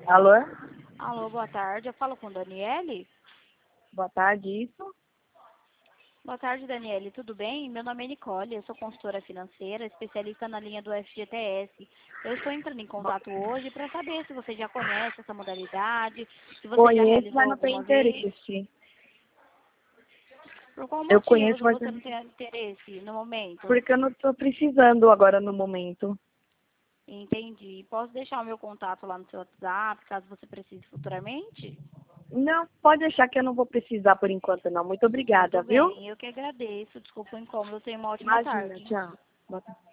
Alô? Alô, boa tarde. Eu falo com Daniele? Boa tarde, isso? Boa tarde, Daniele. Tudo bem? Meu nome é Nicole, eu sou consultora financeira, especialista na linha do FGTS. Eu estou entrando em contato hoje para saber se você já conhece essa modalidade, se você já Conheço, realizou mas não tenho alguma vez. interesse. Por qual Eu motivo conheço, que mas você não tem interesse no momento? porque eu não estou precisando agora no momento. Entendi. Posso deixar o meu contato lá no seu WhatsApp, caso você precise futuramente? Não, pode deixar que eu não vou precisar por enquanto não. Muito obrigada, Tudo viu? bem, eu que agradeço. Desculpa o incômodo, tenha uma ótima Imagina, tarde. tchau. Boa tarde.